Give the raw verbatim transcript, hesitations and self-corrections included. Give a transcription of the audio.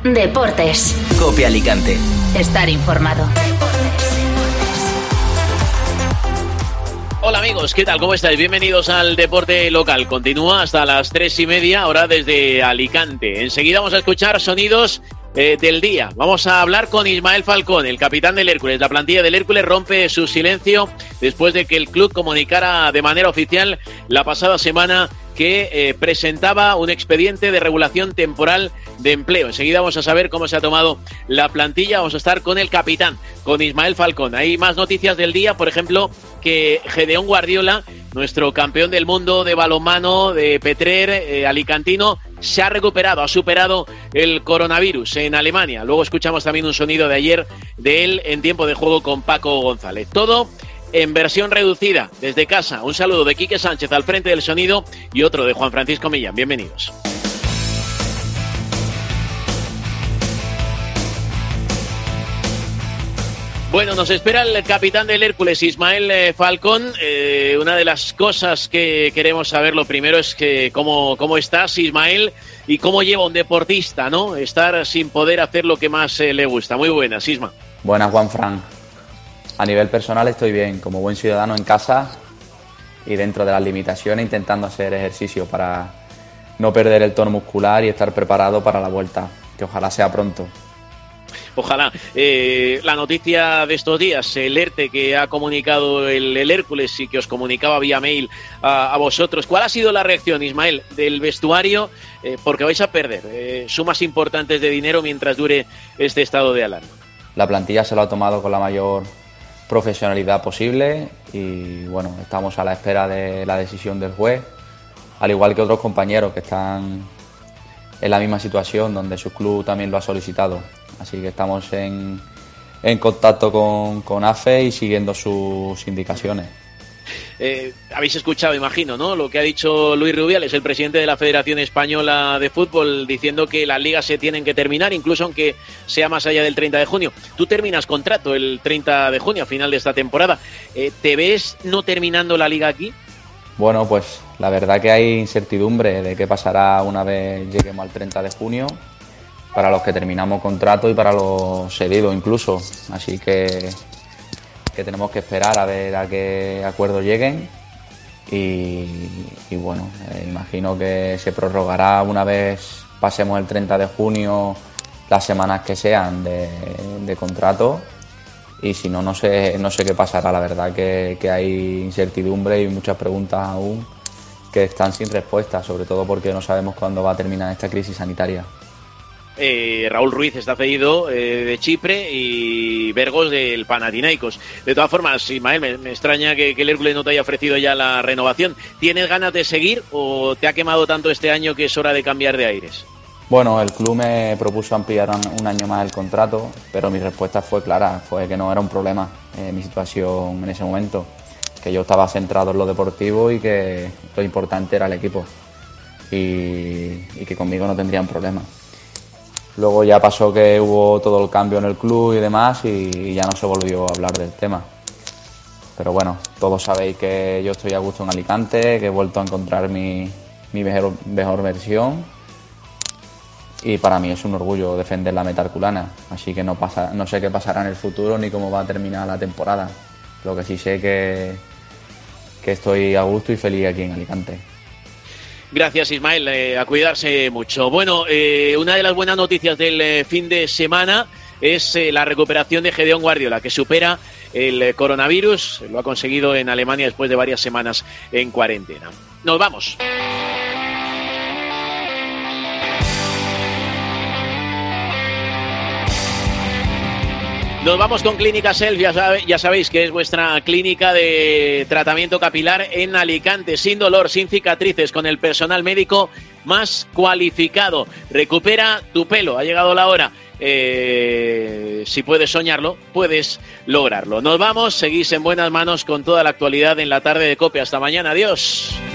Deportes. COPE Alicante. Estar informado. Hola amigos, ¿qué tal? ¿Cómo estáis? Bienvenidos al Deporte Local. Continúa hasta las tres y media, ahora desde Alicante. Enseguida vamos a escuchar sonidos eh, del día. Vamos a hablar con Ismael Falcón, el capitán del Hércules. La plantilla del Hércules rompe su silencio después de que el club comunicara de manera oficial la pasada semana que eh, presentaba un expediente de regulación temporal de empleo. Enseguida vamos a saber cómo se ha tomado la plantilla. Vamos a estar con el capitán, con Ismael Falcón. Hay más noticias del día, por ejemplo, que Gedeón Guardiola, nuestro campeón del mundo de balonmano, de Petrer, eh, alicantino, se ha recuperado, ha superado el coronavirus en Alemania. Luego escuchamos también un sonido de ayer de él en tiempo de juego con Paco González. Todo en versión reducida, desde casa. Un saludo de Quique Sánchez al frente del sonido y otro de Juan Francisco Millán. Bienvenidos. Bueno, nos espera el capitán del Hércules, Ismael Falcón. Eh, una de las cosas que queremos saber, lo primero es que cómo, cómo estás, Ismael, y cómo lleva un deportista, ¿no? Estar sin poder hacer lo que más eh, le gusta. Muy buenas, Isma. Buenas, Juanfran. A nivel personal estoy bien, como buen ciudadano en casa y dentro de las limitaciones, intentando hacer ejercicio para no perder el tono muscular y estar preparado para la vuelta, que ojalá sea pronto. Ojalá. Eh, la noticia de estos días, el ERTE que ha comunicado el, el Hércules y que os comunicaba vía mail a, a vosotros. ¿Cuál ha sido la reacción, Ismael, del vestuario? Eh, porque vais a perder eh, sumas importantes de dinero mientras dure este estado de alarma. La plantilla se lo ha tomado con la mayor profesionalidad posible y bueno, estamos a la espera de la decisión del juez, al igual que otros compañeros que están en la misma situación, donde su club también lo ha solicitado. Así que estamos en, en contacto con, con A F E y siguiendo sus indicaciones. Eh, habéis escuchado, imagino, ¿no?, lo que ha dicho Luis Rubiales, el presidente de la Federación Española de Fútbol, diciendo que las ligas se tienen que terminar, incluso aunque sea más allá del treinta de junio. Tú terminas contrato el treinta de junio, a final de esta temporada. Eh, ¿Te ves no terminando la liga aquí? Bueno, pues la verdad que hay incertidumbre de qué pasará una vez lleguemos al treinta de junio, para los que terminamos contrato y para los cedidos incluso. Así que, que tenemos que esperar a ver a qué acuerdos lleguen y, y bueno, eh, imagino que se prorrogará una vez pasemos el treinta de junio las semanas que sean de, de contrato, y si no, no sé, no sé qué pasará. La verdad que, que hay incertidumbre y muchas preguntas aún que están sin respuesta, sobre todo porque no sabemos cuándo va a terminar esta crisis sanitaria. Eh, Raúl Ruiz está cedido eh, de Chipre y Vergos del Panathinaikos. De todas formas, Ismael, me, me extraña que, que el Hércules no te haya ofrecido ya la renovación. ¿Tienes ganas de seguir o te ha quemado tanto este año que es hora de cambiar de aires? Bueno, el club me propuso ampliar un, un año más el contrato, pero mi respuesta fue clara, fue que no era un problema eh, mi situación en ese momento, que yo estaba centrado en lo deportivo y que lo importante era el equipo y, y que conmigo no tendrían problema. Luego ya pasó que hubo todo el cambio en el club y demás y ya no se volvió a hablar del tema. Pero bueno, todos sabéis que yo estoy a gusto en Alicante, que he vuelto a encontrar mi, mi mejor, mejor versión y para mí es un orgullo defender la meta herculana. Así que no, pasa, no sé qué pasará en el futuro ni cómo va a terminar la temporada. Lo que sí sé que, que estoy a gusto y feliz aquí en Alicante. Gracias, Ismael, eh, a cuidarse mucho. Bueno, eh, una de las buenas noticias del eh, fin de semana es eh, la recuperación de Gedeón Guardiola, que supera el eh, coronavirus. Lo ha conseguido en Alemania después de varias semanas en cuarentena. Nos vamos. Nos vamos con Clínica Self, ya, sabe, ya sabéis que es vuestra clínica de tratamiento capilar en Alicante, sin dolor, sin cicatrices, con el personal médico más cualificado. Recupera tu pelo, ha llegado la hora. Eh, si puedes soñarlo, puedes lograrlo. Nos vamos, seguís en buenas manos con toda la actualidad en la tarde de COPE. Hasta mañana, adiós.